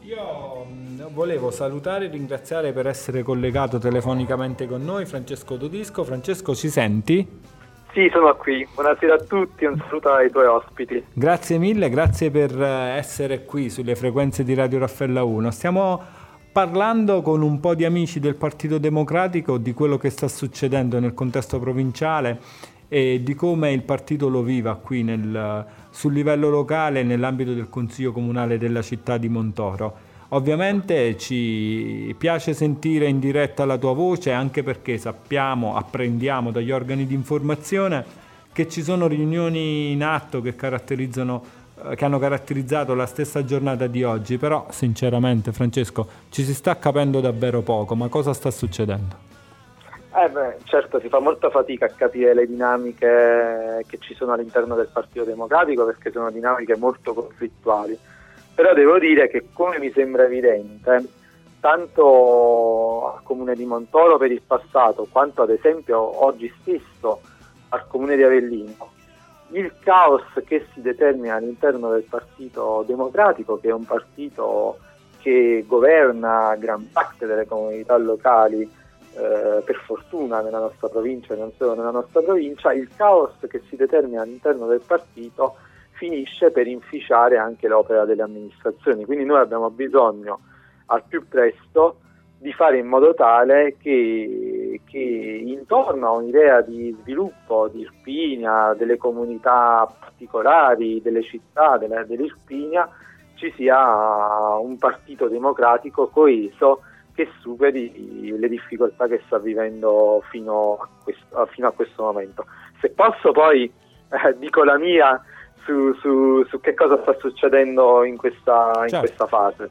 Io volevo salutare e ringraziare per essere collegato telefonicamente con noi Francesco Todisco. Francesco, ci senti? Sì, sono qui. Buonasera a tutti, un saluto ai tuoi ospiti. Grazie mille, grazie per essere qui sulle frequenze di Radio Raffaella 1. Stiamo parlando con un po' di amici del Partito Democratico di quello che sta succedendo nel contesto provinciale e di come il partito lo viva qui sul livello locale nell'ambito del Consiglio Comunale della città di Montoro. Ovviamente ci piace sentire in diretta la tua voce anche perché apprendiamo dagli organi di informazione che ci sono riunioni in atto che hanno caratterizzato la stessa giornata di oggi, però sinceramente Francesco ci si sta capendo davvero poco, ma cosa sta succedendo? Certo, si fa molta fatica a capire le dinamiche che ci sono all'interno del Partito Democratico perché sono dinamiche molto conflittuali, però devo dire che, come mi sembra evidente, tanto al Comune di Montoro per il passato quanto ad esempio oggi stesso al Comune di Avellino, il caos che si determina all'interno del Partito Democratico, che è un partito che governa gran parte delle comunità locali, per fortuna nella nostra provincia e non solo nella nostra provincia, il caos che si determina all'interno del partito finisce per inficiare anche l'opera delle amministrazioni. Quindi noi abbiamo bisogno al più presto di fare in modo tale che intorno a un'idea di sviluppo di Irpinia, delle comunità particolari, delle città dell'Irpinia, ci sia un partito democratico coeso che superi le difficoltà che sta vivendo fino a questo momento. Se posso poi dico la mia su che cosa sta succedendo in questa fase.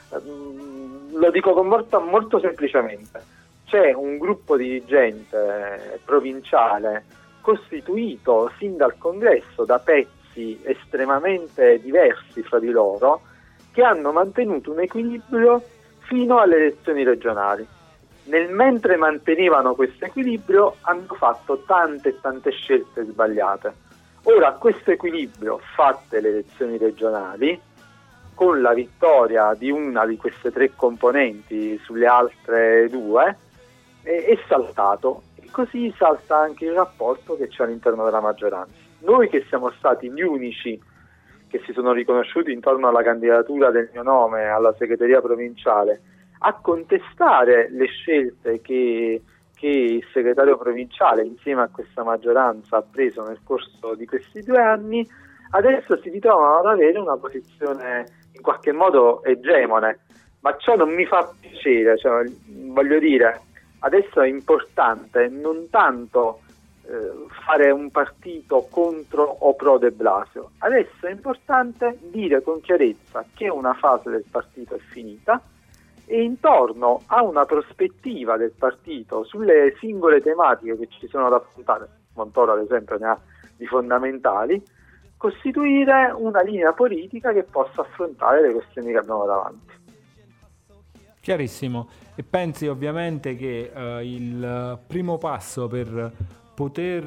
Lo dico molto semplicemente. C'è un gruppo dirigente provinciale costituito sin dal congresso da pezzi estremamente diversi fra di loro, che hanno mantenuto un equilibrio fino alle elezioni regionali. Nel mentre mantenevano questo equilibrio hanno fatto tante scelte sbagliate. Ora questo equilibrio, fatte le elezioni regionali, con la vittoria di una di queste tre componenti sulle altre due, è saltato, e così salta anche il rapporto che c'è all'interno della maggioranza. Noi che siamo stati gli unici che si sono riconosciuti intorno alla candidatura del mio nome alla segreteria provinciale a contestare le scelte che il segretario provinciale insieme a questa maggioranza ha preso nel corso di questi 2 anni, adesso si ritrovano ad avere una posizione in qualche modo egemone, ma ciò non mi fa piacere, voglio dire, adesso è importante non tanto fare un partito contro o pro De Blasio. Adesso è importante dire con chiarezza che una fase del partito è finita e intorno a una prospettiva del partito sulle singole tematiche che ci sono da affrontare, Montoro ad esempio ne ha di fondamentali, costituire una linea politica che possa affrontare le questioni che abbiamo davanti. Chiarissimo. E pensi ovviamente che il primo passo per poter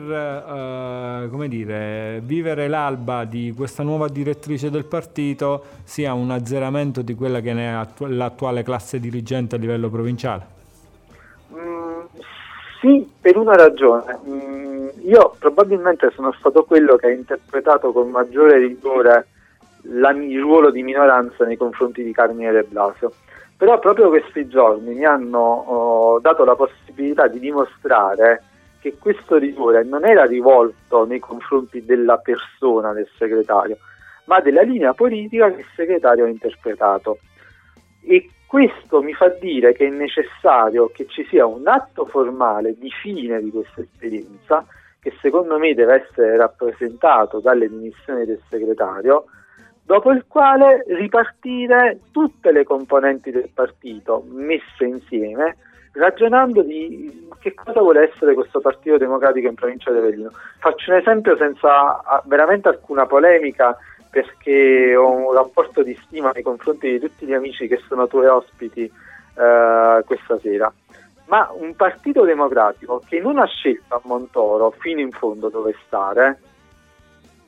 vivere l'alba di questa nuova direttrice del partito sia un azzeramento di quella che è l'attuale classe dirigente a livello provinciale? Sì, per una ragione. Io probabilmente sono stato quello che ha interpretato con maggiore rigore il ruolo di minoranza nei confronti di Carmine De Blasio. Però proprio questi giorni mi hanno dato la possibilità di dimostrare che questo rigore non era rivolto nei confronti della persona del segretario, ma della linea politica che il segretario ha interpretato. E questo mi fa dire che è necessario che ci sia un atto formale di fine di questa esperienza, che secondo me deve essere rappresentato dalle dimissioni del segretario, dopo il quale ripartire tutte le componenti del partito messe insieme, ragionando di che cosa vuole essere questo Partito Democratico in provincia di Avellino. Faccio un esempio senza veramente alcuna polemica, perché ho un rapporto di stima nei confronti di tutti gli amici che sono tuoi ospiti questa sera. Ma un Partito Democratico che non ha scelto a Montoro fino in fondo dove stare,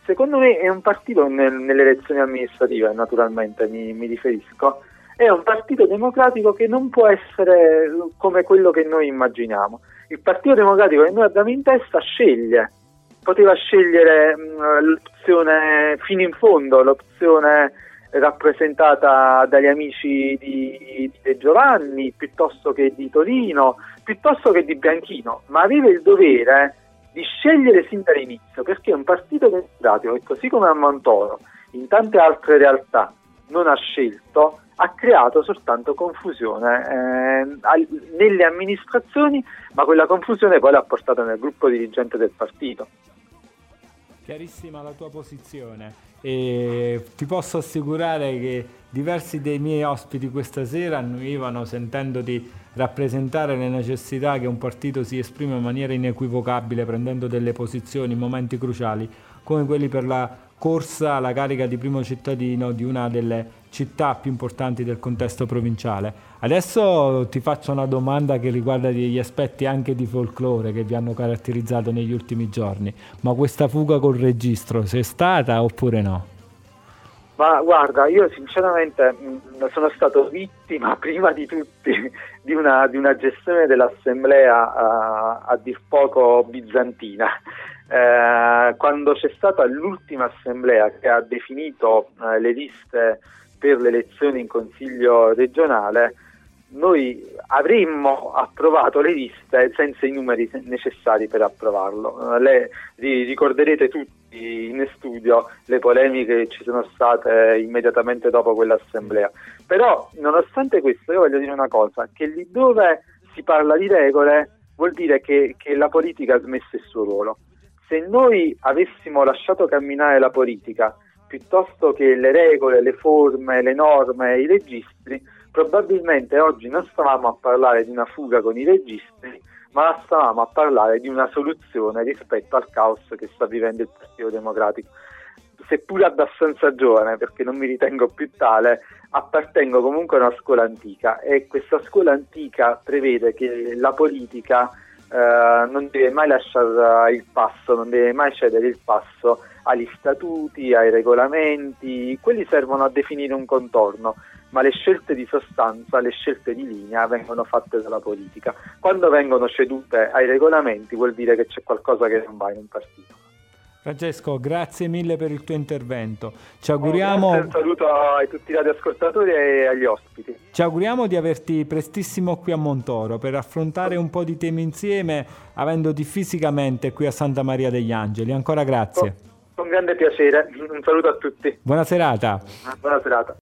secondo me è un partito nelle elezioni amministrative, naturalmente mi riferisco, è un partito democratico che non può essere come quello che noi immaginiamo. Il Partito Democratico che noi abbiamo in testa poteva scegliere l'opzione fino in fondo, l'opzione rappresentata dagli amici di De Giovanni, piuttosto che di Torino, piuttosto che di Bianchino, ma aveva il dovere di scegliere sin dall'inizio, perché un partito democratico che, così come a Montoro, in tante altre realtà non ha scelto, ha creato soltanto confusione nelle amministrazioni, ma quella confusione poi l'ha portata nel gruppo dirigente del partito. Chiarissima la tua posizione, e ti posso assicurare che diversi dei miei ospiti questa sera annuivano sentendo di rappresentare le necessità che un partito si esprime in maniera inequivocabile, prendendo delle posizioni in momenti cruciali come quelli per la corsa alla carica di primo cittadino di una delle città più importanti del contesto provinciale. Adesso ti faccio una domanda che riguarda degli aspetti anche di folklore che vi hanno caratterizzato negli ultimi giorni. Ma questa fuga col registro c'è stata oppure no? Ma guarda, io sinceramente sono stato vittima prima di tutti di una gestione dell'assemblea a dir poco bizantina. Quando c'è stata l'ultima assemblea che ha definito le liste per le elezioni in consiglio regionale, noi avremmo approvato le liste senza i numeri necessari per approvarlo. Ricorderete tutti in studio le polemiche che ci sono state immediatamente dopo quell'assemblea. Però, nonostante questo, io voglio dire una cosa, che lì dove si parla di regole vuol dire che la politica ha smesso il suo ruolo. Se noi avessimo lasciato camminare la politica piuttosto che le regole, le forme, le norme, i registri, probabilmente oggi non stavamo a parlare di una fuga con i registri, ma stavamo a parlare di una soluzione rispetto al caos che sta vivendo il Partito Democratico. Seppur abbastanza giovane, perché non mi ritengo più tale, appartengo comunque a una scuola antica, e questa scuola antica prevede che la politica non deve mai lasciare il passo, non deve mai cedere il passo agli statuti, ai regolamenti. Quelli servono a definire un contorno, ma le scelte di sostanza, le scelte di linea vengono fatte dalla politica. Quando vengono cedute ai regolamenti vuol dire che c'è qualcosa che non va in un partito. Francesco, grazie mille per il tuo intervento. Ci auguriamo... Un saluto a tutti i radioascoltatori e agli ospiti. Ci auguriamo di averti prestissimo qui a Montoro per affrontare un po' di temi insieme, avendoti fisicamente qui a Santa Maria degli Angeli. Ancora grazie. Con grande piacere. Un saluto a tutti. Buona serata. Buona serata.